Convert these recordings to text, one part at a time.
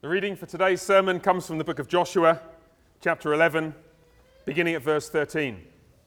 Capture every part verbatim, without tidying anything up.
The reading for today's sermon comes from the book of Joshua, chapter eleven, beginning at verse thirteen.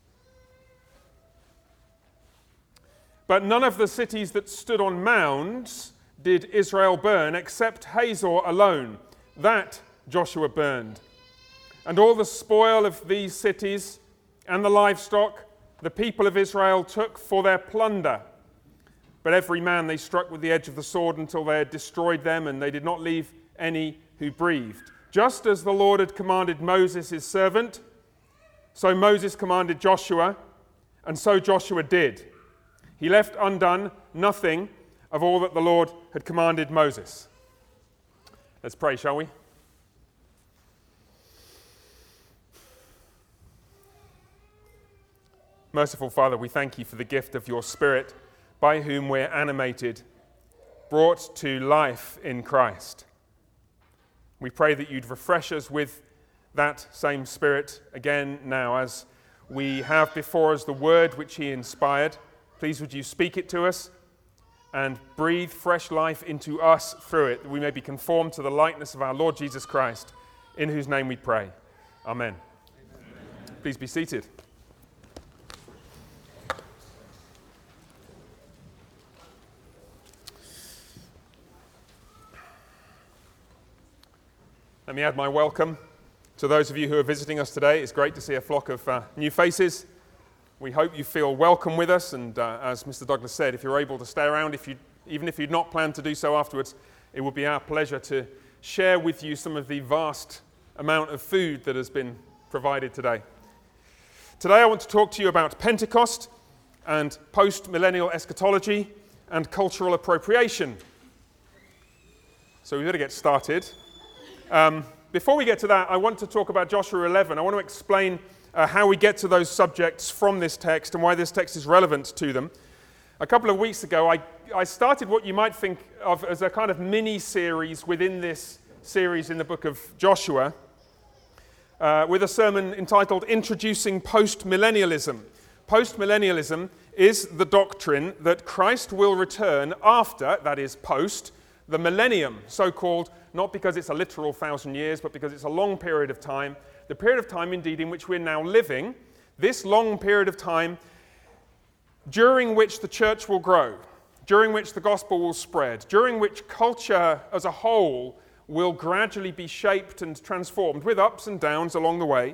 But none of the cities that stood on mounds did Israel burn, except Hazor alone. That Joshua burned. And all the spoil of these cities and the livestock the people of Israel took for their plunder. But every man they struck with the edge of the sword until they had destroyed them, and they did not leave any who breathed. Just as the Lord had commanded Moses his servant, so Moses commanded Joshua, and so Joshua did. He left undone nothing of all that the Lord had commanded Moses. Let's pray, shall we? Merciful Father, we thank you for the gift of your Spirit, by whom we're animated, brought to life in Christ. We pray that you'd refresh us with that same Spirit again now as we have before us the word which he inspired. Please would you speak it to us and breathe fresh life into us through it, that we may be conformed to the likeness of our Lord Jesus Christ, in whose name we pray. Amen. Amen. Please be seated. Let me add my welcome to those of you who are visiting us today. It's great to see a flock of uh, new faces. We hope you feel welcome with us, and uh, as Mister Douglas said, if you're able to stay around, if you, even if you'd not planned to do so afterwards, it would be our pleasure to share with you some of the vast amount of food that has been provided today. Today I want to talk to you about Pentecost and post-millennial eschatology and cultural appropriation. So we better get started. Um, before we get to that, I want to talk about Joshua eleven. I want to explain uh, how we get to those subjects from this text and why this text is relevant to them. A couple of weeks ago, I, I started what you might think of as a kind of mini-series within this series in the book of Joshua uh, with a sermon entitled Introducing Post-Millennialism. Post-millennialism is the doctrine that Christ will return after, that is post, the millennium, so-called, not because it's a literal thousand years, but because it's a long period of time, the period of time indeed in which we're now living, this long period of time during which the church will grow, during which the gospel will spread, during which culture as a whole will gradually be shaped and transformed with ups and downs along the way,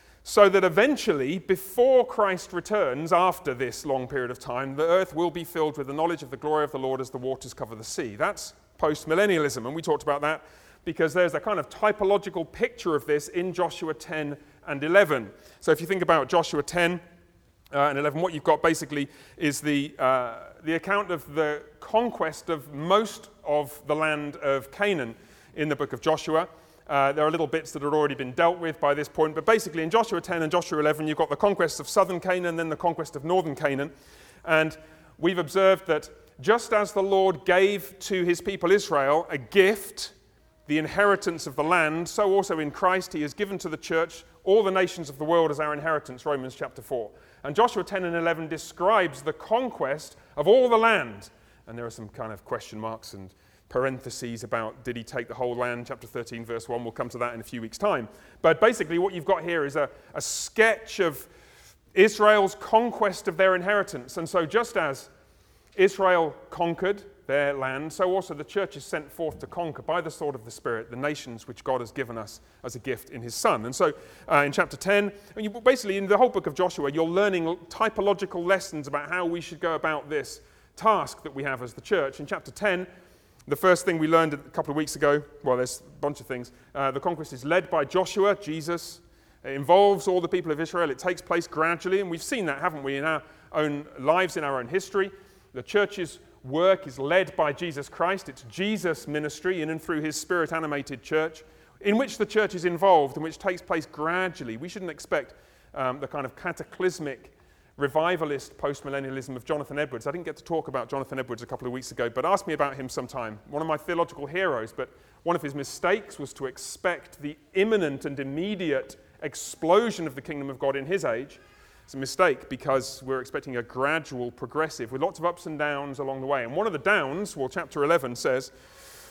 so that eventually, before Christ returns, after this long period of time, the earth will be filled with the knowledge of the glory of the Lord as the waters cover the sea. That's post-millennialism, and we talked about that because there's a kind of typological picture of this in Joshua ten and eleven. So if you think about Joshua ten uh, and eleven, what you've got basically is the, uh, the account of the conquest of most of the land of Canaan in the book of Joshua. Uh, there are little bits that had already been dealt with by this point, but basically in Joshua ten and Joshua eleven, you've got the conquest of southern Canaan, then the conquest of northern Canaan, and we've observed that just as the Lord gave to his people Israel a gift, the inheritance of the land, so also in Christ he has given to the church all the nations of the world as our inheritance, Romans chapter four. And Joshua ten and eleven describes the conquest of all the land. And there are some kind of question marks and parentheses about did he take the whole land, chapter thirteen, verse one. We'll come to that in a few weeks' time. But basically what you've got here is a, a sketch of Israel's conquest of their inheritance. And so just as Israel conquered their land, so also the church is sent forth to conquer by the sword of the Spirit the nations which God has given us as a gift in his Son. And so uh, in chapter ten, and you, basically in the whole book of Joshua, you're learning typological lessons about how we should go about this task that we have as the church. In chapter ten, the first thing we learned a couple of weeks ago, well, there's a bunch of things. Uh, the conquest is led by Joshua, Jesus. It involves all the people of Israel. It takes place gradually, and we've seen that, haven't we, in our own lives, in our own history. The church's work is led by Jesus Christ. It's Jesus' ministry in and through his Spirit-animated church, in which the church is involved and which takes place gradually. We shouldn't expect um, the kind of cataclysmic revivalist post-millennialism of Jonathan Edwards. I didn't get to talk about Jonathan Edwards a couple of weeks ago, but ask me about him sometime. One of my theological heroes, but one of his mistakes was to expect the imminent and immediate explosion of the kingdom of God in his age. It's a mistake because we're expecting a gradual, progressive, with lots of ups and downs along the way. And one of the downs, well, chapter eleven says,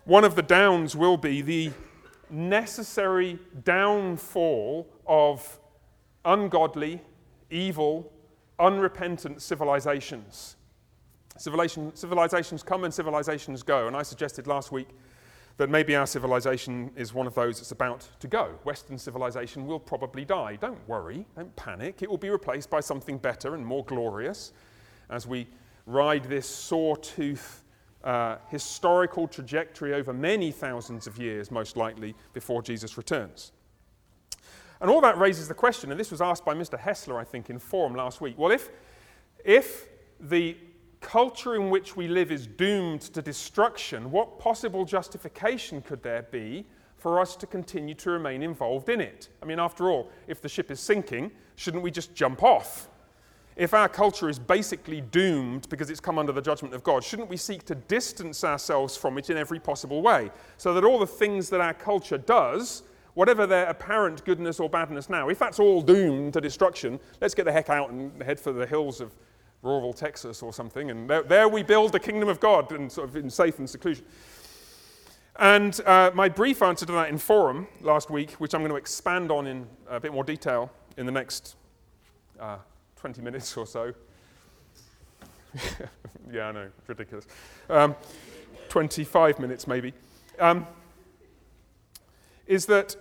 one of the downs will be the necessary downfall of ungodly, evil, unrepentant civilizations. Civilization, civilizations come and civilizations go, and I suggested last week that maybe our civilization is one of those that's about to go. Western civilization will probably die. Don't worry, don't panic. It will be replaced by something better and more glorious as we ride this sawtooth uh, historical trajectory over many thousands of years, most likely, before Jesus returns. And all that raises the question, and this was asked by Mister Hessler, I think, in Forum last week. Well, if, if the culture in which we live is doomed to destruction, what possible justification could there be for us to continue to remain involved in it? I mean, after all, if the ship is sinking, shouldn't we just jump off? If our culture is basically doomed because it's come under the judgment of God, shouldn't we seek to distance ourselves from it in every possible way, so that all the things that our culture does, whatever their apparent goodness or badness now, if that's all doomed to destruction, let's get the heck out and head for the hills of rural Texas or something, and there, there we build the kingdom of God and sort of in safe and seclusion. And uh, my brief answer to that in Forum last week, which I'm going to expand on in a bit more detail in the next uh, twenty minutes or so. Yeah, I know, ridiculous. Um, twenty-five minutes maybe. Um, is that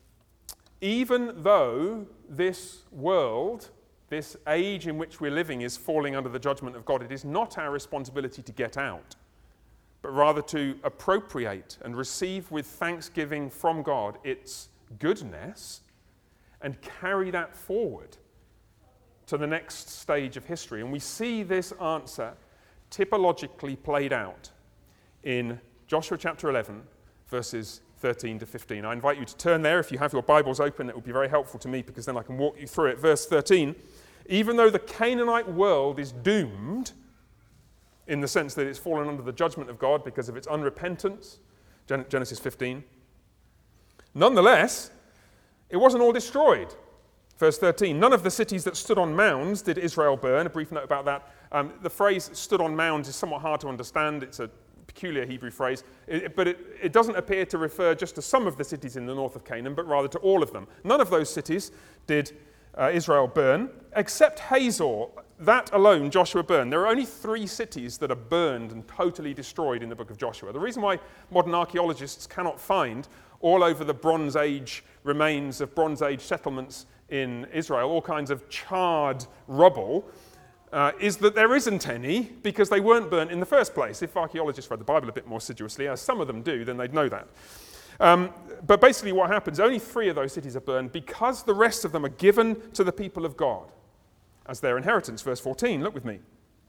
even though this world, this age in which we're living, is falling under the judgment of God, it is not our responsibility to get out, but rather to appropriate and receive with thanksgiving from God its goodness and carry that forward to the next stage of history. And we see this answer typologically played out in Joshua chapter eleven, verses thirteen to fifteen. I invite you to turn there. If you have your Bibles open, it will be very helpful to me because then I can walk you through it. Verse thirteen, even though the Canaanite world is doomed, in the sense that it's fallen under the judgment of God because of its unrepentance, Genesis fifteen, nonetheless, it wasn't all destroyed. Verse thirteen, none of the cities that stood on mounds did Israel burn. A brief note about that. Um, the phrase stood on mounds is somewhat hard to understand. It's a peculiar Hebrew phrase, it, but it, it doesn't appear to refer just to some of the cities in the north of Canaan, but rather to all of them. None of those cities did uh, Israel burn, except Hazor. That alone Joshua burned. There are only three cities that are burned and totally destroyed in the book of Joshua. The reason why modern archaeologists cannot find all over the Bronze Age remains of Bronze Age settlements in Israel, all kinds of charred rubble, uh, is that there isn't any because they weren't burnt in the first place. If archaeologists read the Bible a bit more assiduously, as some of them do, then they'd know that. Um, but basically what happens, only three of those cities are burned because the rest of them are given to the people of God as their inheritance. Verse fourteen, look with me.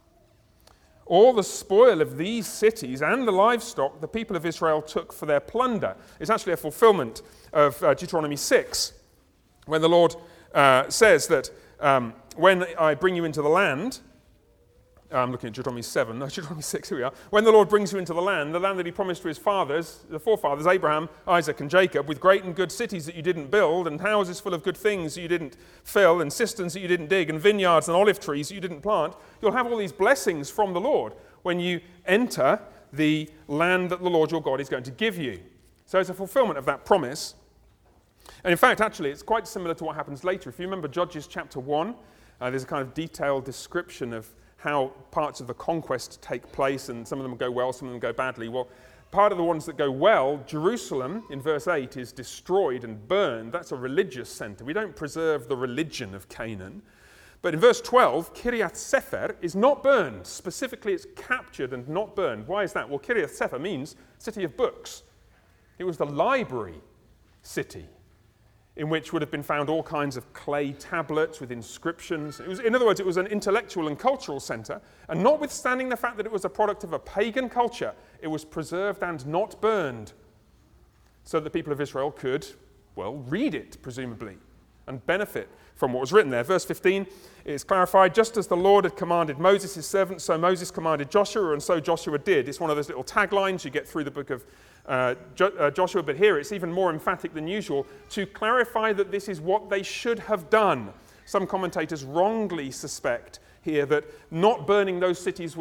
All the spoil of these cities and the livestock the people of Israel took for their plunder. It's actually a fulfillment of uh, Deuteronomy six, when the Lord uh, says that um, when I bring you into the land, I'm looking at Deuteronomy seven, no, Deuteronomy six, here we are. When the Lord brings you into the land, the land that he promised to his fathers, the forefathers, Abraham, Isaac, and Jacob, with great and good cities that you didn't build, and houses full of good things that you didn't fill, and cisterns that you didn't dig, and vineyards and olive trees that you didn't plant, you'll have all these blessings from the Lord when you enter the land that the Lord your God is going to give you. So it's a fulfillment of that promise. And in fact, actually, it's quite similar to what happens later. If you remember Judges chapter one, uh, there's a kind of detailed description of how parts of the conquest take place, and some of them go well, some of them go badly. Well, part of the ones that go well, Jerusalem, in verse eight, is destroyed and burned. That's a religious center. We don't preserve the religion of Canaan. But in verse twelve, Kiriath Sefer is not burned. Specifically, it's captured and not burned. Why is that? Well, Kiriath Sefer means city of books. It was the library city, in which would have been found all kinds of clay tablets with inscriptions. It was, in other words, it was an intellectual and cultural center, and notwithstanding the fact that it was a product of a pagan culture, it was preserved and not burned, so that the people of Israel could, well, read it, presumably, and benefit from what was written there. Verse fifteen is clarified, just as the Lord had commanded Moses, his servant, so Moses commanded Joshua, and so Joshua did. It's one of those little taglines you get through the book of Uh, jo- uh, Joshua, but here it's even more emphatic than usual to clarify that this is what they should have done. Some commentators wrongly suspect here that not burning those cities was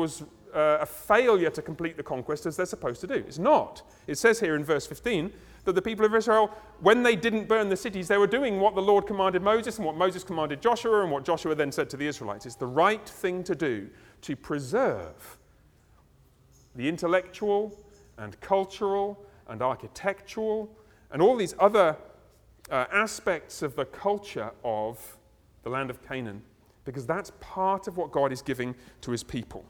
uh, a failure to complete the conquest as they're supposed to do. It's not. It says here in verse fifteen that the people of Israel, when they didn't burn the cities, they were doing what the Lord commanded Moses and what Moses commanded Joshua and what Joshua then said to the Israelites. It's the right thing to do to preserve the intellectual and cultural and architectural and all these other uh, aspects of the culture of the land of Canaan, because that's part of what God is giving to his people.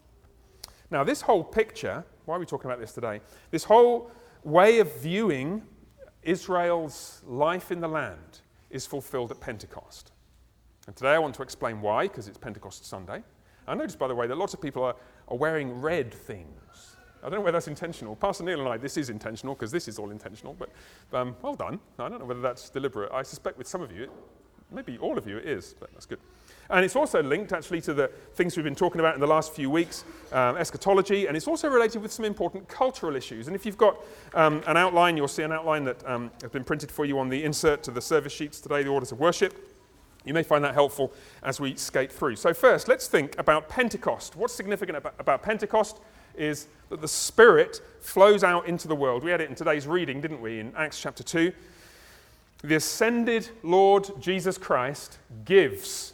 Now, this whole picture, why are we talking about this today? This whole way of viewing Israel's life in the land is fulfilled at Pentecost. And today I want to explain why, because it's Pentecost Sunday. I noticed, by the way, that lots of people are, are wearing red things. I don't know whether that's intentional. Pastor Neil and I, this is intentional, because this is all intentional, but um, well done. I don't know whether that's deliberate. I suspect with some of you, it, maybe all of you it is, but that's good. And it's also linked, actually, to the things we've been talking about in the last few weeks, um, eschatology, and it's also related with some important cultural issues. And if you've got um, an outline, you'll see an outline that um, has been printed for you on the insert to the service sheets today, the orders of worship. You may find that helpful as we skate through. So first, let's think about Pentecost. What's significant about, about Pentecost is that the Spirit flows out into the world. We had it in today's reading, didn't we, in Acts chapter two. The ascended Lord Jesus Christ gives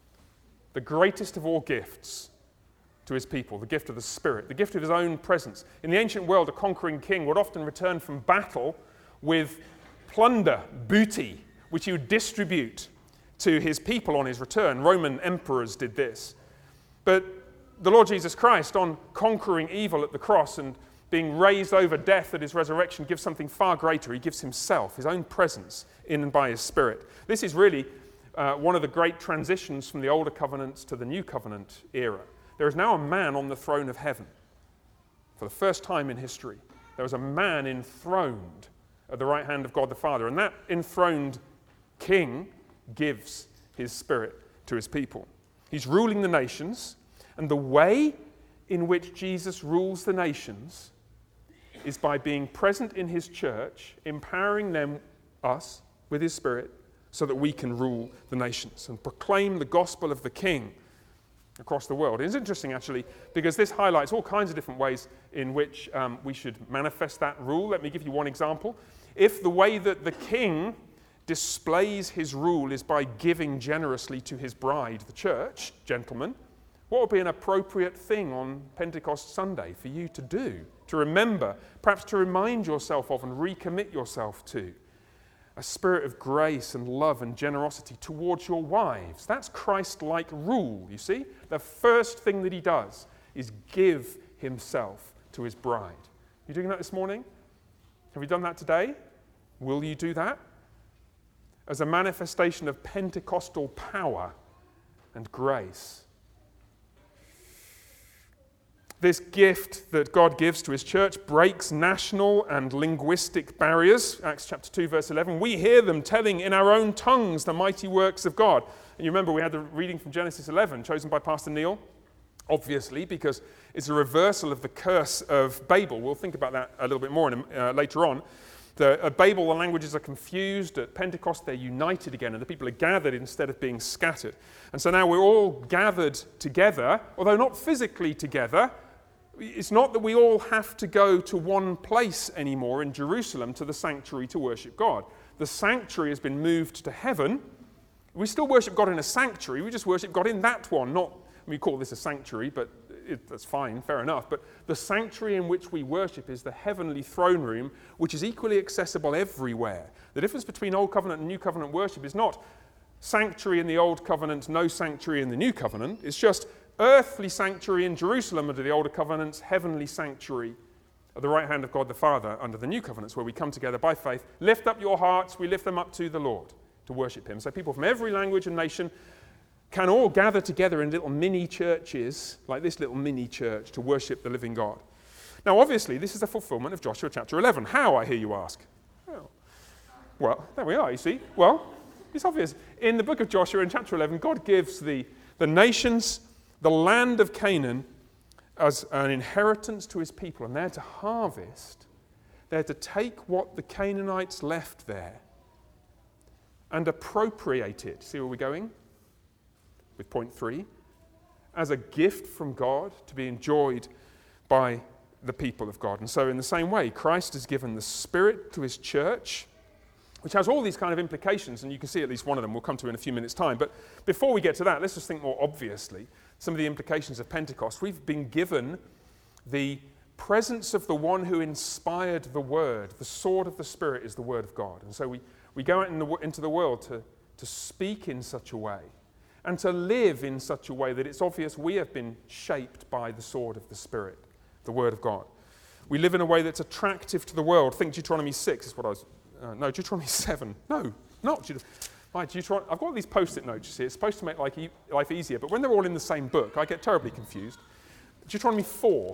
the greatest of all gifts to his people, the gift of the Spirit, the gift of his own presence. In the ancient world, a conquering king would often return from battle with plunder, booty, which he would distribute to his people on his return. Roman emperors did this. But the Lord Jesus Christ, on conquering evil at the cross and being raised over death at his resurrection, gives something far greater. He gives himself, his own presence, in and by his Spirit. This is really uh, one of the great transitions from the older covenants to the new covenant era. There is now a man on the throne of heaven. For the first time in history, there was a man enthroned at the right hand of God the Father, and that enthroned king gives his Spirit to his people. He's ruling the nations, and the way in which Jesus rules the nations is by being present in his church, empowering them, us, with his Spirit, so that we can rule the nations and proclaim the gospel of the King across the world. It's interesting, actually, because this highlights all kinds of different ways in which um, we should manifest that rule. Let me give you one example. If the way that the King displays his rule is by giving generously to his bride, the church, gentlemen, what would be an appropriate thing on Pentecost Sunday for you to do, to remember, perhaps to remind yourself of and recommit yourself to? A spirit of grace and love and generosity towards your wives. That's Christ-like rule, you see? The first thing that he does is give himself to his bride. You doing that this morning? Have you done that today? Will you do that? As a manifestation of Pentecostal power and grace. This gift that God gives to his church breaks national and linguistic barriers. Acts chapter two, verse eleven. We hear them telling in our own tongues the mighty works of God. And you remember we had the reading from Genesis eleven, chosen by Pastor Neil, obviously, because it's a reversal of the curse of Babel. We'll think about that a little bit more in, uh, later on. The, at Babel, the languages are confused. At Pentecost, they're united again, and the people are gathered instead of being scattered. And so now we're all gathered together, although not physically together. It's not that we all have to go to one place anymore in Jerusalem, to the sanctuary, to worship God. The sanctuary has been moved to heaven. We still worship God in a sanctuary. We just worship God in that one. Not, we call this a sanctuary, but it, that's fine, fair enough. But the sanctuary in which we worship is the heavenly throne room, which is equally accessible everywhere. The difference between Old Covenant and New Covenant worship is not sanctuary in the Old Covenant, no sanctuary in the New Covenant. It's just earthly sanctuary in Jerusalem under the older covenants, heavenly sanctuary at the right hand of God the Father under the new covenants, where we come together by faith, lift up your hearts, we lift them up to the Lord to worship him. So people from every language and nation can all gather together in little mini churches, like this little mini church, to worship the living God. Now obviously this is a fulfillment of Joshua chapter eleven. How, I hear you ask? Well, well there we are, you see. Well, it's obvious. In the book of Joshua in chapter eleven, God gives the, the nations the land of Canaan as an inheritance to his people, and they're to harvest. They're to take what the Canaanites left there and appropriate it. See where we're going? With point three. as a gift from God to be enjoyed by the people of God. And so in the same way, Christ has given the Spirit to his church, which has all these kind of implications, and you can see at least one of them we'll come to in a few minutes' time. But before we get to that, let's just think more obviously some of the implications of Pentecost. We've been given the presence of the one who inspired the Word. The sword of the Spirit is the Word of God. And so we, we go out in the, into the world to, to speak in such a way and to live in such a way that it's obvious we have been shaped by the sword of the Spirit, the Word of God. We live in a way that's attractive to the world. Think Deuteronomy six is what I was... Uh, no, Deuteronomy seven. No, not Deuteronomy. Right, Deuteron- I've got these post-it notes, you see. It's supposed to make like, e- life easier, but when they're all in the same book, I get terribly confused. Deuteronomy four.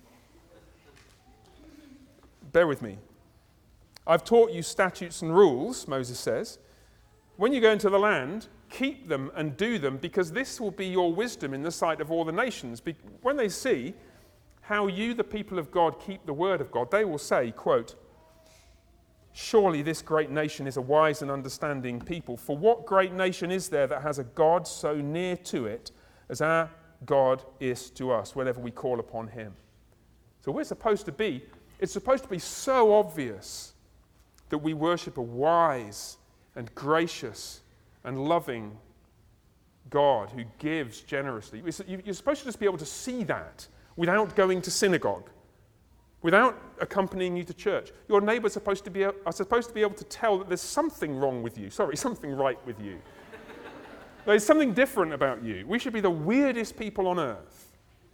Bear with me. I've taught you statutes and rules, Moses says. When you go into the land, keep them and do them, because this will be your wisdom in the sight of all the nations. Be- when they see how you, the people of God, keep the word of God, they will say, quote, surely this great nation is a wise and understanding people. For what great nation is there that has a God so near to it as our God is to us whenever we call upon him? So we're supposed to be, it's supposed to be so obvious that we worship a wise and gracious and loving God who gives generously. You're supposed to just be able to see that without going to synagogue, without accompanying you to church. Your neighbours are supposed to be are supposed to be able to tell that there's something wrong with you. Sorry, something right with you. There's something different about you. We should be the weirdest people on earth.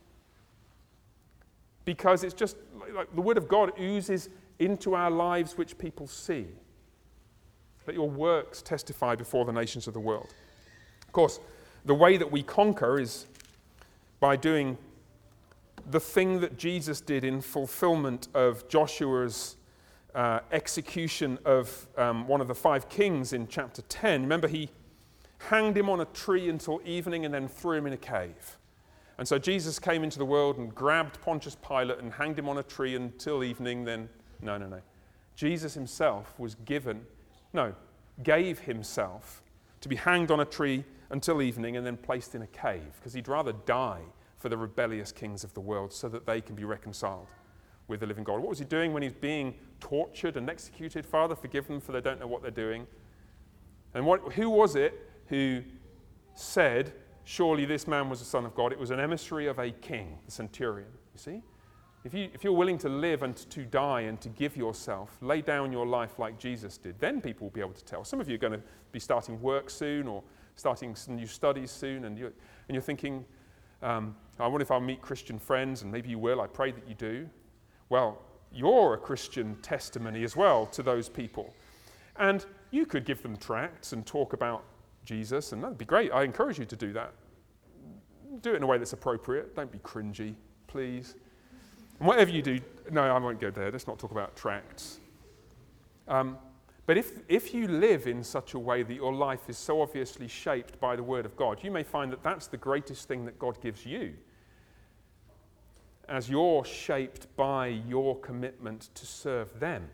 Because it's just like the word of God oozes into our lives which people see. Let your works testify before the nations of the world. Of course, the way that we conquer is by doing the thing that Jesus did in fulfillment of Joshua's uh, execution of um, one of the five kings in chapter ten. Remember, he hanged him on a tree until evening and then threw him in a cave. And so Jesus came into the world and grabbed Pontius Pilate and hanged him on a tree until evening, then, no, no, no. Jesus himself was given, no, gave himself to be hanged on a tree until evening and then placed in a cave, because he'd rather die for the rebellious kings of the world so that they can be reconciled with the living God. What was he doing when he's being tortured and executed? Father, forgive them, for they don't know what they're doing. And what, who was it who said, surely this man was the Son of God? It was an emissary of a king, the centurion, you see? If, you, if you're willing to live and to die and to give yourself, lay down your life like Jesus did, then people will be able to tell. Some of you are going to be starting work soon or starting some new studies soon, and you're, and you're thinking, um, I wonder if I'll meet Christian friends, and maybe you will. I pray that you do. Well, you're a Christian testimony as well to those people. And you could give them tracts and talk about Jesus, and that'd be great. I encourage you to do that. Do it in a way that's appropriate. Don't be cringy, please. And whatever you do, no, I won't go there. Let's not talk about tracts. Um, but if, if you live in such a way that your life is so obviously shaped by the Word of God, you may find that that's the greatest thing that God gives you, as you're shaped by your commitment to serve them.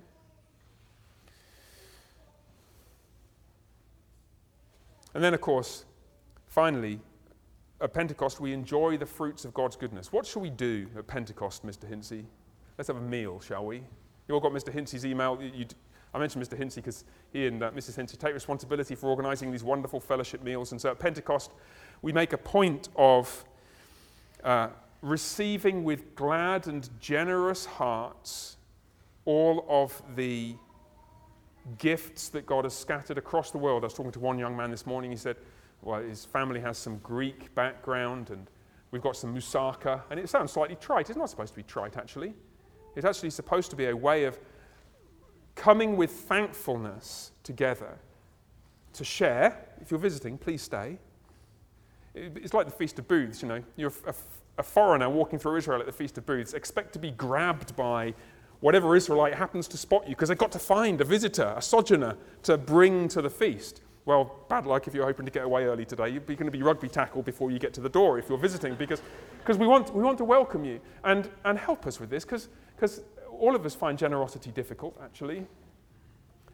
And then, of course, finally, at Pentecost, we enjoy the fruits of God's goodness. What shall we do at Pentecost, Mister Hinsey? Let's have a meal, shall we? You all got Mister Hinsey's email. You, you, I mentioned Mister Hinsey because he and uh, Missus Hinsey take responsibility for organising these wonderful fellowship meals. And so at Pentecost, we make a point of uh, receiving with glad and generous hearts all of the gifts that God has scattered across the world. I was talking to one young man this morning. He said, well, his family has some Greek background, and we've got some moussaka. And it sounds slightly trite. It's not supposed to be trite, actually. It's actually supposed to be a way of coming with thankfulness together to share. If you're visiting, please stay. It's like the Feast of Booths, you know. You're a, a foreigner walking through Israel at the Feast of Booths. Expect to be grabbed by whatever Israelite happens to spot you, because they've got to find a visitor, a sojourner, to bring to the feast. Well, bad luck if you're hoping to get away early today. You're going to be rugby tackled before you get to the door if you're visiting, because because we want we want to welcome you and, and help us with this, because because all of us find generosity difficult, actually.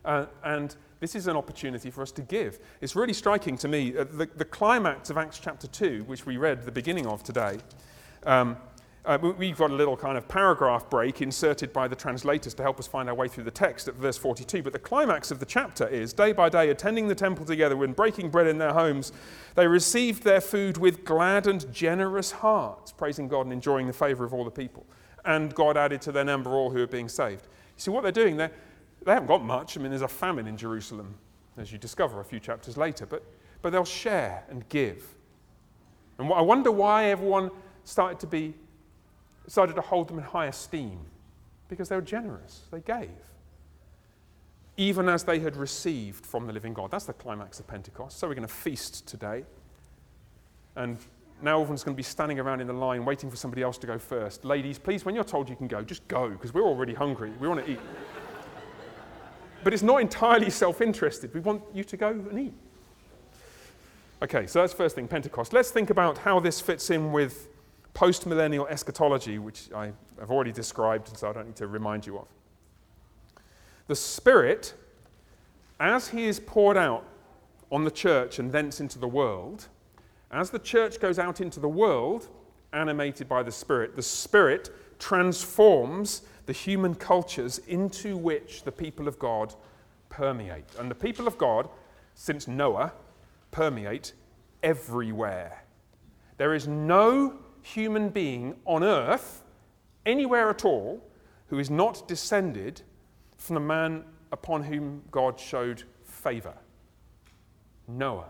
Uh, and this is an opportunity for us to give. It's really striking to me, uh, the, the climax of Acts chapter two, which we read at the beginning of today, um, uh, we've got a little kind of paragraph break inserted by the translators to help us find our way through the text at verse forty-two. But the climax of the chapter is, day by day, attending the temple together and breaking bread in their homes, they received their food with glad and generous hearts, praising God and enjoying the favor of all the people. And God added to their number all who are being saved. You see what they're doing there? They haven't got much. I mean, there's a famine in Jerusalem, as you discover a few chapters later. But, but they'll share and give. And I wonder why everyone started to be, started to hold them in high esteem. Because they were generous. They gave. Even as they had received from the living God. That's the climax of Pentecost. So we're going to feast today. And now everyone's going to be standing around in the line waiting for somebody else to go first. Ladies, please, when you're told you can go, just go. Because we're already hungry. We want to eat. But it's not entirely self-interested. We want you to go and eat. Okay, so that's the first thing, Pentecost. Let's think about how this fits in with post-millennial eschatology, which I have already described, so I don't need to remind you of. The Spirit, as he is poured out on the church and thence into the world, as the church goes out into the world, animated by the Spirit, the Spirit transforms the human cultures into which the people of God permeate. And the people of God, since Noah, permeate everywhere. There is no human being on earth, anywhere at all, who is not descended from the man upon whom God showed favor. Noah.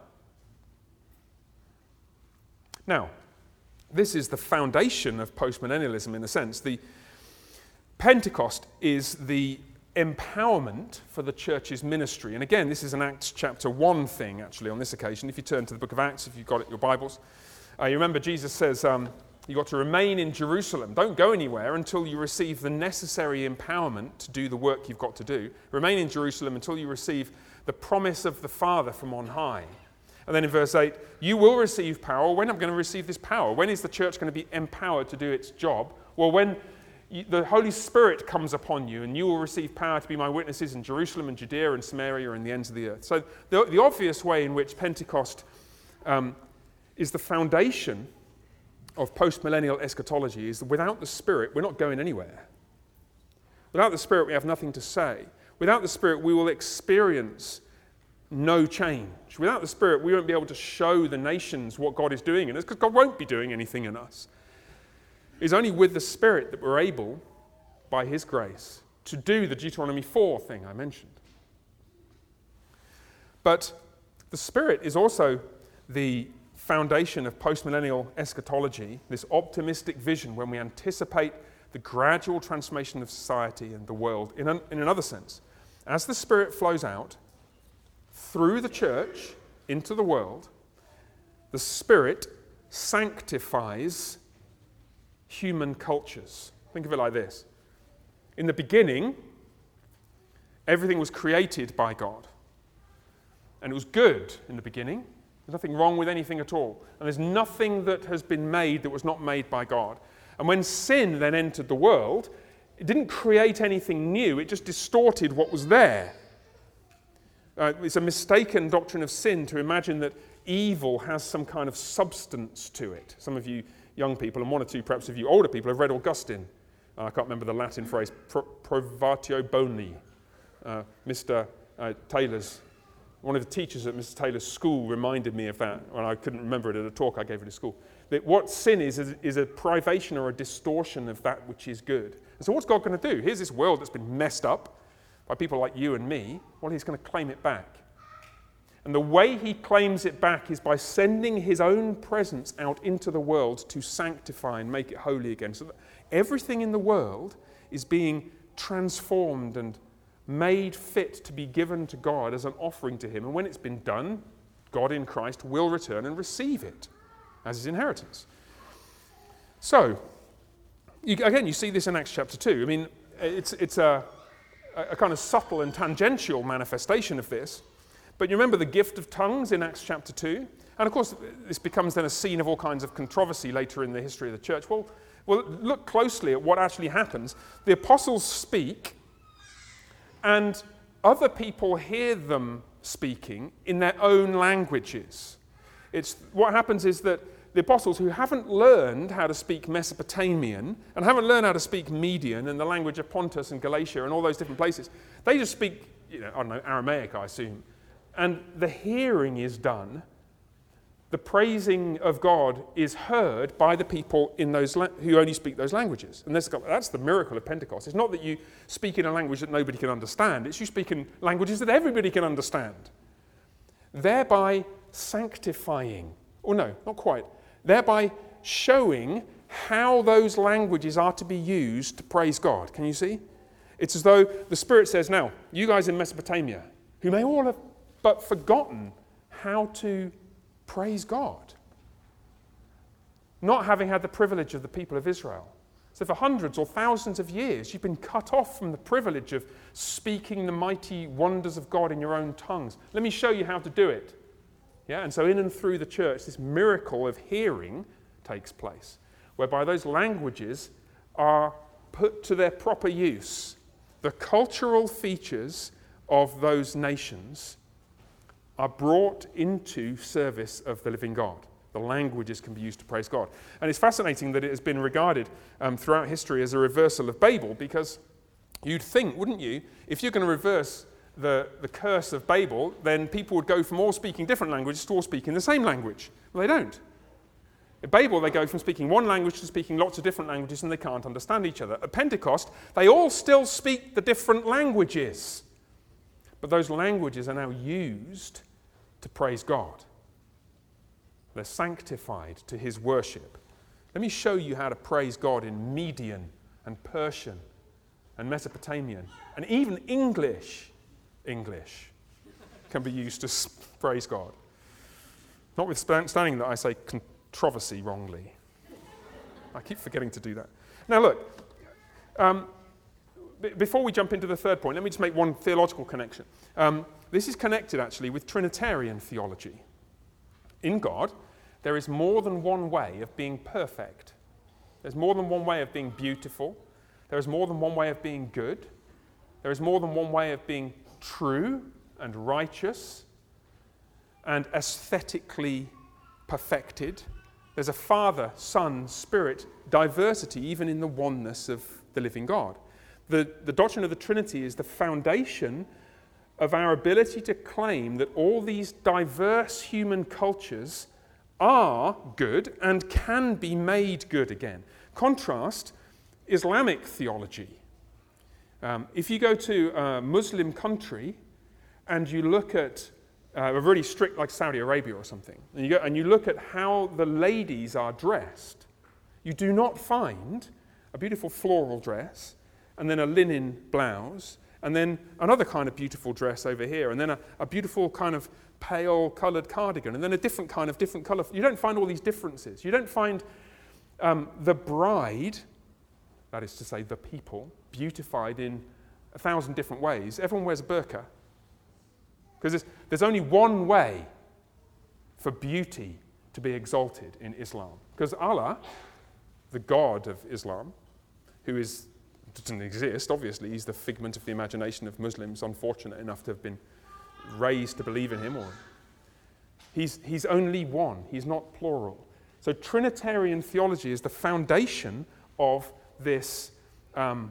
Now, this is the foundation of postmillennialism in a sense. The Pentecost is the empowerment for the church's ministry. And again, this is an Acts chapter one thing, actually, on this occasion. If you turn to the book of Acts, if you've got it in your Bibles, uh, you remember Jesus says, um, you've got to remain in Jerusalem. Don't go anywhere until you receive the necessary empowerment to do the work you've got to do. Remain in Jerusalem until you receive the promise of the Father from on high. And then in verse eight, you will receive power. When am I going to receive this power? When is the church going to be empowered to do its job? Well, when you, the Holy Spirit comes upon you, and you will receive power to be my witnesses in Jerusalem and Judea and Samaria and the ends of the earth. So the, the obvious way in which Pentecost um, is the foundation of postmillennial eschatology is that without the Spirit, we're not going anywhere. Without the Spirit, we have nothing to say. Without the Spirit, we will experience no change. Without the Spirit, we won't be able to show the nations what God is doing in us, because God won't be doing anything in us. It's only with the Spirit that we're able, by His grace, to do the Deuteronomy four thing I mentioned. But the Spirit is also the foundation of postmillennial eschatology, this optimistic vision when we anticipate the gradual transformation of society and the world. In, an, in another sense, as the Spirit flows out through the church into the world, the Spirit sanctifies human cultures. Think of it like this. In the beginning, everything was created by God. And it was good in the beginning. There's nothing wrong with anything at all. And there's nothing that has been made that was not made by God. And when sin then entered the world, it didn't create anything new. It just distorted what was there. Uh, it's a mistaken doctrine of sin to imagine that evil has some kind of substance to it. Some of you young people, and one or two perhaps of you older people, have read Augustine. Uh, I can't remember the Latin phrase, pro- provatio boni. Uh, Mister Uh, Taylor's, one of the teachers at Mister Taylor's school reminded me of that when I couldn't remember it at a talk I gave at his school. That what sin is, is, is a privation or a distortion of that which is good. And so what's God going to do? Here's this world that's been messed up by people like you and me. Well, He's going to claim it back. And the way He claims it back is by sending His own presence out into the world to sanctify and make it holy again. So that everything in the world is being transformed and made fit to be given to God as an offering to Him. And when it's been done, God in Christ will return and receive it as His inheritance. So, you, again, you see this in Acts chapter two. I mean, it's, it's a, a kind of subtle and tangential manifestation of this. But you remember the gift of tongues in Acts chapter two? And of course, this becomes then a scene of all kinds of controversy later in the history of the church. Well, well, look closely at what actually happens. The apostles speak, and other people hear them speaking in their own languages. It's, what happens is that the apostles who haven't learned how to speak Mesopotamian and haven't learned how to speak Median and the language of Pontus and Galatia and all those different places, they just speak, you know, I don't know, Aramaic, I assume. And the hearing is done. The praising of God is heard by the people in those la- who only speak those languages. And that's, that's the miracle of Pentecost. It's not that you speak in a language that nobody can understand. It's you speak in languages that everybody can understand. Thereby sanctifying, or no, not quite, thereby showing how those languages are to be used to praise God. Can you see? It's as though the Spirit says, now, you guys in Mesopotamia, who may all have but forgotten how to praise God, not having had the privilege of the people of Israel. So for hundreds or thousands of years, you've been cut off from the privilege of speaking the mighty wonders of God in your own tongues. Let me show you how to do it. Yeah, and so in and through the church, this miracle of hearing takes place, whereby those languages are put to their proper use. The cultural features of those nations are brought into service of the living God. The languages can be used to praise God. And it's fascinating that it has been regarded um, throughout history as a reversal of Babel, because you'd think, wouldn't you, if you're going to reverse the, the curse of Babel, then people would go from all speaking different languages to all speaking the same language. Well, they don't. At Babel, they go from speaking one language to speaking lots of different languages, and they can't understand each other. At Pentecost, they all still speak the different languages. But those languages are now used to praise God. They're sanctified to his worship. Let me show you how to praise God in Median and Persian and Mesopotamian. And even English, English can be used to praise God. Notwithstanding that I say controversy wrongly. I keep forgetting to do that. Now look, um, b- before we jump into the third point, let me just make one theological connection. Um, this is connected actually with Trinitarian theology. In God, there is more than one way of being perfect. There's more than one way of being beautiful. There is more than one way of being good. There is more than one way of being true and righteous and aesthetically perfected. There's a Father, Son, Spirit, diversity even in the oneness of the living God. The, the doctrine of the Trinity is the foundation of our ability to claim that all these diverse human cultures are good and can be made good again. Contrast Islamic theology. Um, if you go to a Muslim country and you look at uh, a really strict, like Saudi Arabia or something, and you, go, and you look at how the ladies are dressed, you do not find a beautiful floral dress and then a linen blouse and then another kind of beautiful dress over here, and then a, a beautiful kind of pale coloured cardigan, and then a different kind of different colour. You don't find all these differences. You don't find um, the bride, that is to say the people, beautified in a thousand different ways. Everyone wears a burqa. Because there's, there's only one way for beauty to be exalted in Islam. Because Allah, the God of Islam, who is doesn't exist, obviously, he's the figment of the imagination of Muslims, unfortunate enough to have been raised to believe in him. Or he's, he's only one, he's not plural. So Trinitarian theology is the foundation of this um,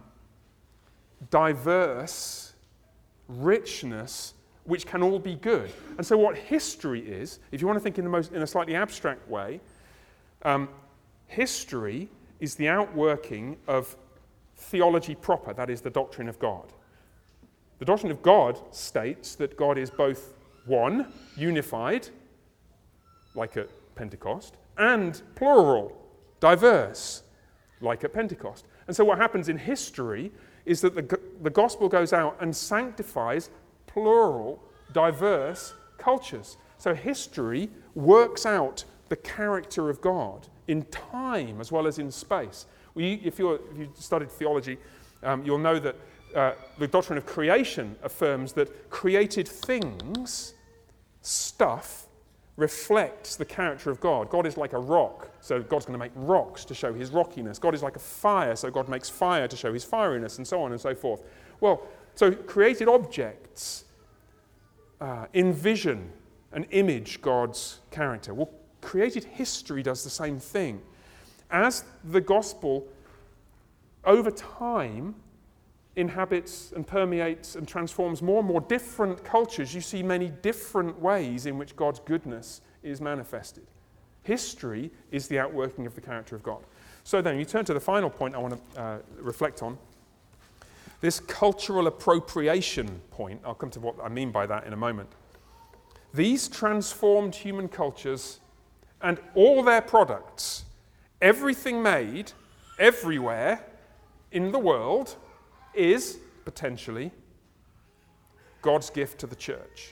diverse richness which can all be good. And so what history is, if you want to think in, the most, in a slightly abstract way, um, history is the outworking of theology proper, that is the doctrine of God. The doctrine of God states that God is both one, unified, like at Pentecost, and plural, diverse, like at Pentecost. And so what happens in history is that the, the gospel goes out and sanctifies plural, diverse cultures. So history works out the character of God in time as well as in space. We, if, you're, if you studied theology, um, you'll know that uh, the doctrine of creation affirms that created things, stuff, reflects the character of God. God is like a rock, so God's going to make rocks to show his rockiness. God is like a fire, so God makes fire to show his fieriness, and so on and so forth. Well, so created objects prophets uh, envision and image God's character. Well, created history does the same thing. As the gospel, over time, inhabits and permeates and transforms more and more different cultures, you see many different ways in which God's goodness is manifested. History is the outworking of the character of God. So then, you turn to the final point I want to uh, reflect on. This cultural appropriation point. I'll come to what I mean by that in a moment. These transformed human cultures and all their products, everything made everywhere in the world, is potentially God's gift to the church.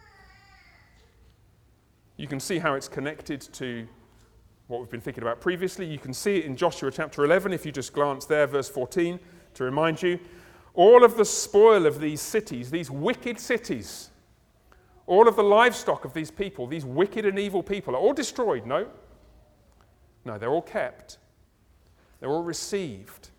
You can see how it's connected to what we've been thinking about previously. You can see it in Joshua chapter eleven, if you just glance there, verse fourteen, to remind you. All of the spoil of these cities, these wicked cities, all of the livestock of these people, these wicked and evil people, are all destroyed. No. No, they're all kept. They're all received.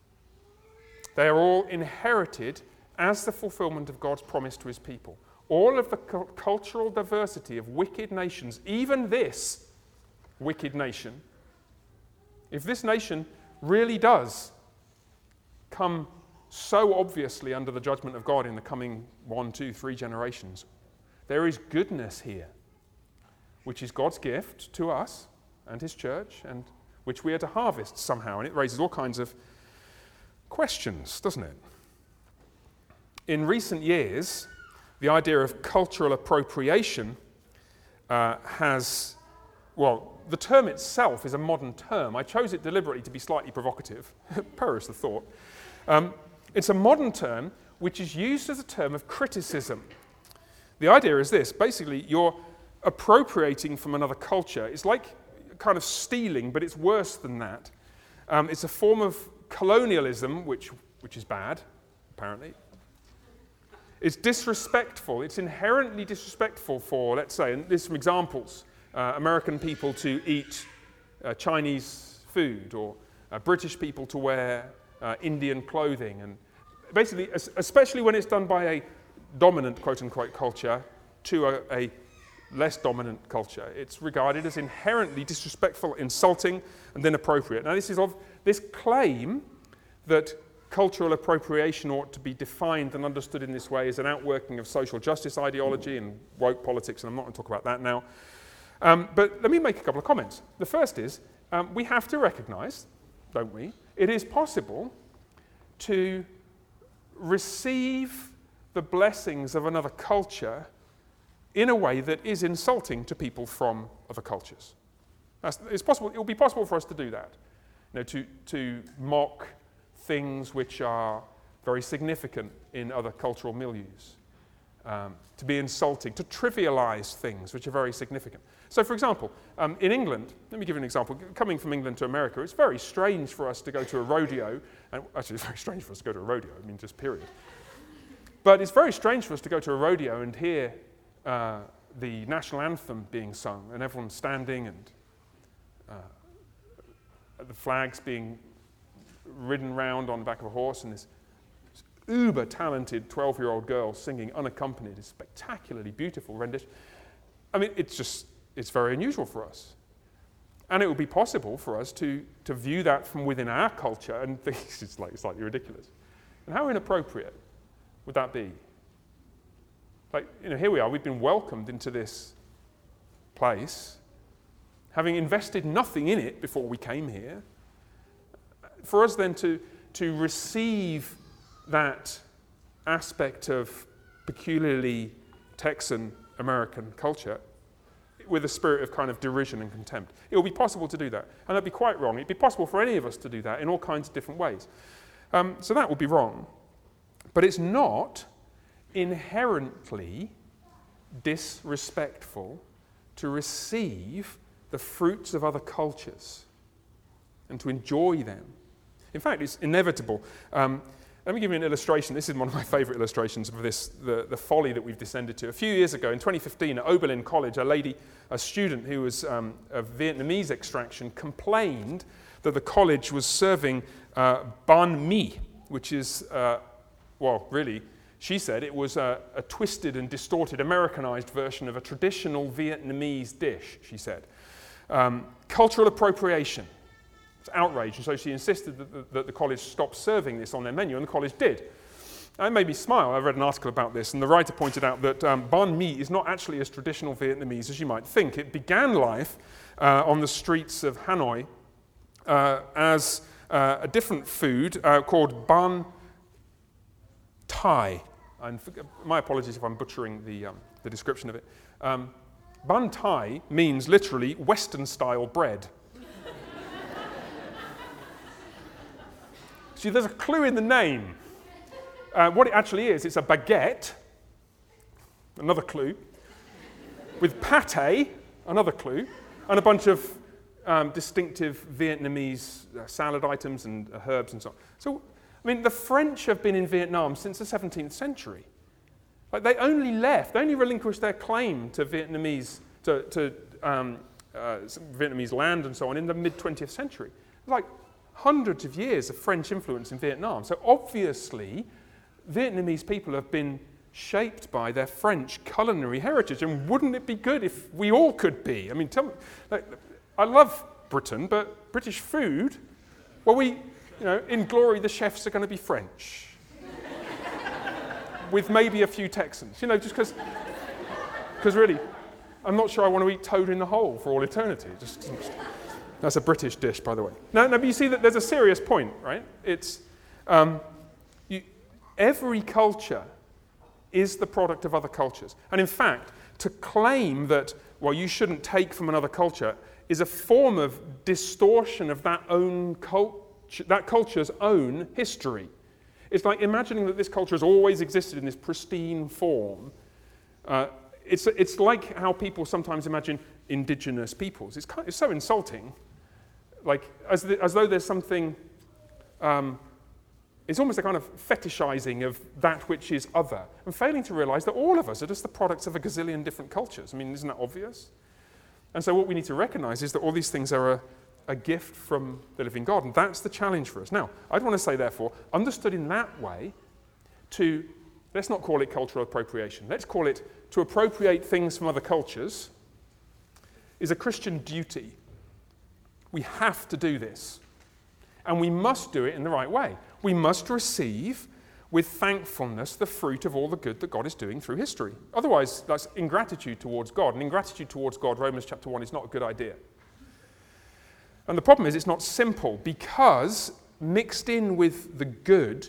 They are all inherited as the fulfillment of God's promise to his people. All of the cu- cultural diversity of wicked nations, even this wicked nation, if this nation really does come so obviously under the judgment of God in the coming one, two, three generations, there is goodness here, which is God's gift to us and his church, and which we are to harvest somehow. And it raises all kinds of questions, doesn't it? In recent years, the idea of cultural appropriation uh, has, well, the term itself is a modern term. I chose it deliberately to be slightly provocative. Perish the thought. Um, it's a modern term which is used as a term of criticism. The idea is this: basically, you're appropriating from another culture. It's like kind of stealing, but it's worse than that. Um, it's a form of colonialism, which, which is bad, apparently. It's disrespectful. It's inherently disrespectful for, let's say, and there's some examples, uh, American people to eat uh, Chinese food, or uh, British people to wear uh, Indian clothing. And basically, especially when it's done by a dominant, quote-unquote, culture to a, a less dominant culture, it's regarded as inherently disrespectful, insulting, and inappropriate. Now, this is of this claim that cultural appropriation ought to be defined and understood in this way as an outworking of social justice ideology and woke politics, and I'm not going to talk about that now. Um, but let me make a couple of comments. The first is, um, we have to recognize, don't we, it is possible to receive the blessings of another culture in a way that is insulting to people from other cultures. That's, it's possible. It will be possible for us to do that, you know, to to mock things which are very significant in other cultural milieus, um, to be insulting, to trivialize things which are very significant. So, for example, um, in England, let me give you an example. Coming from England to America, it's very strange for us to go to a rodeo, and actually it's very strange for us to go to a rodeo, I mean, just period. But it's very strange for us to go to a rodeo and hear uh, the national anthem being sung, and everyone standing, and uh, the flags being ridden round on the back of a horse, and this uber-talented twelve-year-old girl singing unaccompanied, a spectacularly beautiful rendition. I mean, it's just, it's very unusual for us. And it would be possible for us to, to view that from within our culture and think it's like slightly ridiculous. And how inappropriate would that be? Like, you know, here we are, we've been welcomed into this place, having invested nothing in it before we came here. For us then to, to receive that aspect of peculiarly Texan American culture with a spirit of kind of derision and contempt. It will be possible to do that. And that'd be quite wrong. It'd be possible for any of us to do that in all kinds of different ways. Um, so that would be wrong. But it's not inherently disrespectful to receive the fruits of other cultures and to enjoy them. In fact, it's inevitable. Um, let me give you an illustration. This is one of my favorite illustrations of this, the, the folly that we've descended to. A few years ago, in twenty fifteen, at Oberlin College, a lady, a student who was um, of Vietnamese extraction, complained that the college was serving uh, banh mi, which is, uh, well, really, She said it was a, a twisted and distorted Americanized version of a traditional Vietnamese dish, she said. Um, cultural appropriation. It's outrage, and so she insisted that the, that the college stop serving this on their menu, and the college did. It made me smile. I read an article about this, and the writer pointed out that um, banh mi is not actually as traditional Vietnamese as you might think. It began life uh, on the streets of Hanoi uh, as uh, a different food uh, called banh thai. And for, my apologies if I'm butchering the, um, the description of it. Um, banh thai means literally Western-style bread. See, there's a clue in the name. Uh, what it actually is, it's a baguette, another clue, with pâté, another clue, and a bunch of um, distinctive Vietnamese uh, salad items and uh, herbs and so on. So, I mean, the French have been in Vietnam since the seventeenth century. Like, they only left, they only relinquished their claim to Vietnamese, to, to um, uh, Vietnamese land and so on in the mid-twentieth century. Like hundreds of years of French influence in Vietnam. So obviously, Vietnamese people have been shaped by their French culinary heritage, and wouldn't it be good if we all could be? I mean, tell me, like, I love Britain, but British food, well, we, you know, in glory, the chefs are going to be French, with maybe a few Texans, you know, just because, because really, I'm not sure I want to eat toad in the hole for all eternity. Just, just that's a British dish, by the way. No, no, but you see that there's a serious point, right? It's um, you, every culture is the product of other cultures. And in fact, to claim that, well, you shouldn't take from another culture is a form of distortion of that own culture, that culture's own history. It's like imagining that this culture has always existed in this pristine form. Uh, it's, it's like how people sometimes imagine indigenous peoples. It's, kind of, it's so insulting. Like, as, the, as though there's something, um, it's almost a kind of fetishizing of that which is other, and failing to realize that all of us are just the products of a gazillion different cultures. I mean, isn't that obvious? And so what we need to recognize is that all these things are a, a gift from the living God, and that's the challenge for us. Now, I'd want to say, therefore, understood in that way, to, let's not call it cultural appropriation, let's call it to appropriate things from other cultures, is a Christian duty. We have to do this. And we must do it in the right way. We must receive with thankfulness the fruit of all the good that God is doing through history. Otherwise, that's ingratitude towards God. And ingratitude towards God, Romans chapter one, is not a good idea. And the problem is it's not simple, because mixed in with the good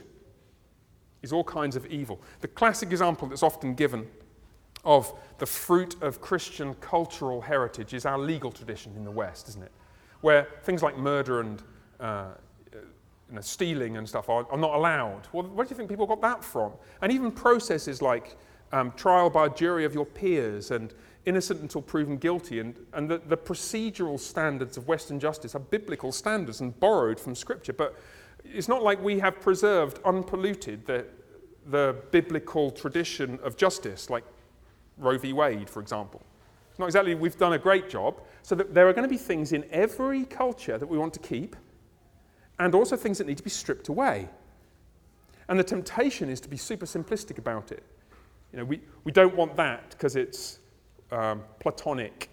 is all kinds of evil. The classic example that's often given of the fruit of Christian cultural heritage is our legal tradition in the West, isn't it? Where things like murder and uh, you know, stealing and stuff are, are not allowed. Well, where do you think people got that from? And even processes like um, trial by a jury of your peers and innocent until proven guilty, and, and the, the procedural standards of Western justice are biblical standards and borrowed from Scripture. But it's not like we have preserved unpolluted the, the biblical tradition of justice, like Roe v. Wade, for example. It's not exactly we've done a great job. So that there are going to be things in every culture that we want to keep, and also things that need to be stripped away. And the temptation is to be super simplistic about it. You know, we, we don't want that because it's um, Platonic.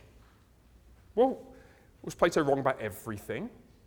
Well, was Plato wrong about everything?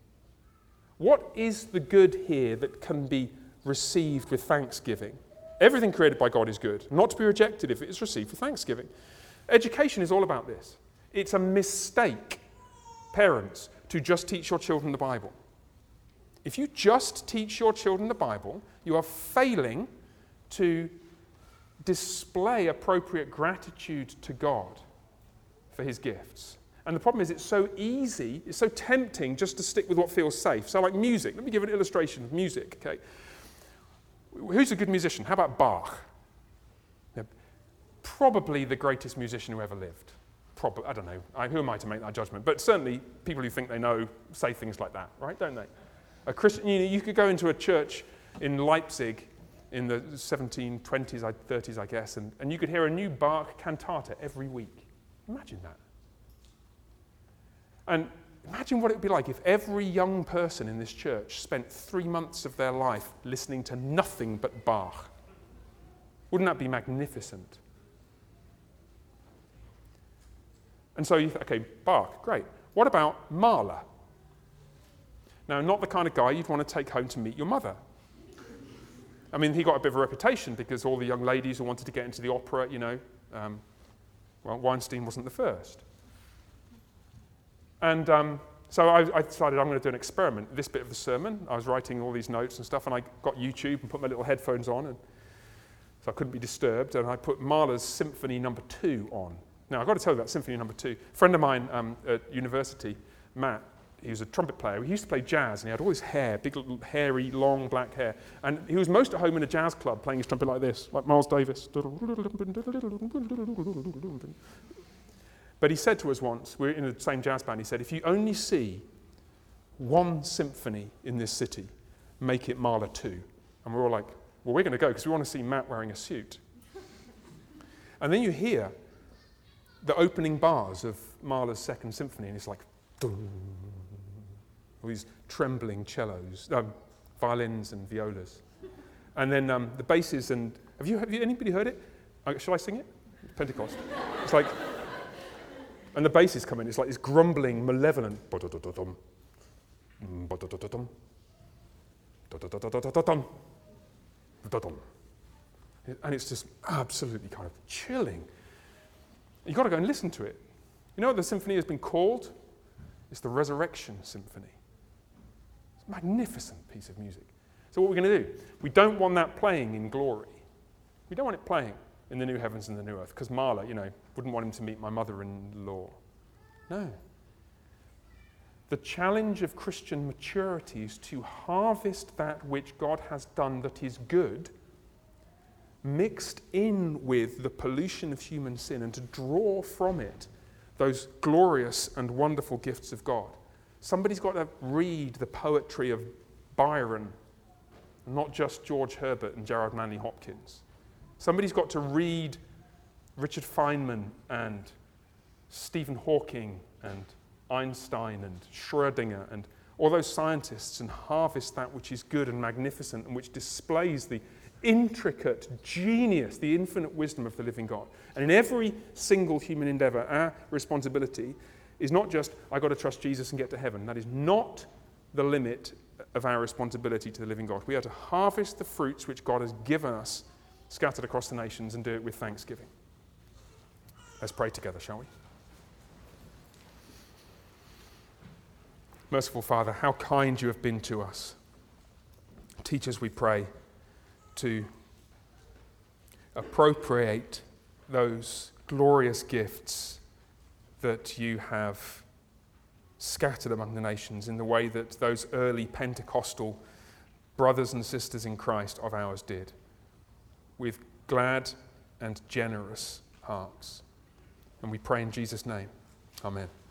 What is the good here that can be received with thanksgiving? Everything created by God is good, not to be rejected if it is received with thanksgiving. Education is all about this. It's a mistake, parents, to just teach your children the Bible. If you just teach your children the Bible, you are failing to display appropriate gratitude to God for his gifts. And the problem is it's so easy, it's so tempting just to stick with what feels safe. So like music, let me give an illustration of music, okay? Who's a good musician? How about Bach? You know, probably the greatest musician who ever lived. Probably, I don't know, I, who am I to make that judgment? But certainly people who think they know say things like that, right, don't they? A Christian, you know, you could go into a church in Leipzig in the seventeen twenties, thirties, I guess, and, and you could hear a new Bach cantata every week. Imagine that. And imagine what it would be like if every young person in this church spent three months of their life listening to nothing but Bach. Wouldn't that be magnificent? And so you think, okay, Bach, great. What about Mahler? Now, not the kind of guy you'd want to take home to meet your mother. I mean, he got a bit of a reputation because all the young ladies who wanted to get into the opera, you know, um, well, Weinstein wasn't the first. And um, so I, I decided I'm going to do an experiment. This bit of the sermon, I was writing all these notes and stuff, and I got YouTube and put my little headphones on, and so I couldn't be disturbed, and I put Mahler's Symphony Number Two on. Now, I've got to tell you about Symphony Number Two. A friend of mine um, at university, Matt, he was a trumpet player. He used to play jazz, and he had all his hair, big, little, hairy, long black hair. And he was most at home in a jazz club playing his trumpet like this, like Miles Davis. But he said to us once, we were in the same jazz band, he said, if you only see one symphony in this city, make it Mahler two. And we're all like, well, we're going to go because we want to see Matt wearing a suit. And then you hear the opening bars of Mahler's Second Symphony, and it's like, all these trembling cellos, um, violins and violas. And then um, the basses and, have you, have you, anybody heard it? Uh, shall I sing it? Pentecost. It's like, and the basses come in, it's like this grumbling, malevolent, and it's just absolutely kind of chilling. You've got to go and listen to it. You know what the symphony has been called? It's the Resurrection Symphony. It's a magnificent piece of music. So what we're going to do, we don't want that playing in glory. We don't want it playing in the new heavens and the new earth, because Mahler, you know, wouldn't want him to meet my mother-in-law. No. The challenge of Christian maturity is to harvest that which God has done that is good, mixed in with the pollution of human sin, and to draw from it those glorious and wonderful gifts of God. Somebody's got to read the poetry of Byron, not just George Herbert and Gerard Manley Hopkins. Somebody's got to read Richard Feynman and Stephen Hawking and Einstein and Schrödinger and all those scientists and harvest that which is good and magnificent and which displays the intricate genius, the infinite wisdom of the living God. And in every single human endeavor, our responsibility is not just, I've got to trust Jesus and get to heaven. That is not the limit of our responsibility to the living God. We are to harvest the fruits which God has given us, scattered across the nations, and do it with thanksgiving. Let's pray together, shall we? Merciful Father, how kind you have been to us. Teach us, we pray, to appropriate those glorious gifts that you have scattered among the nations in the way that those early Pentecostal brothers and sisters in Christ of ours did, with glad and generous hearts. And we pray in Jesus' name. Amen.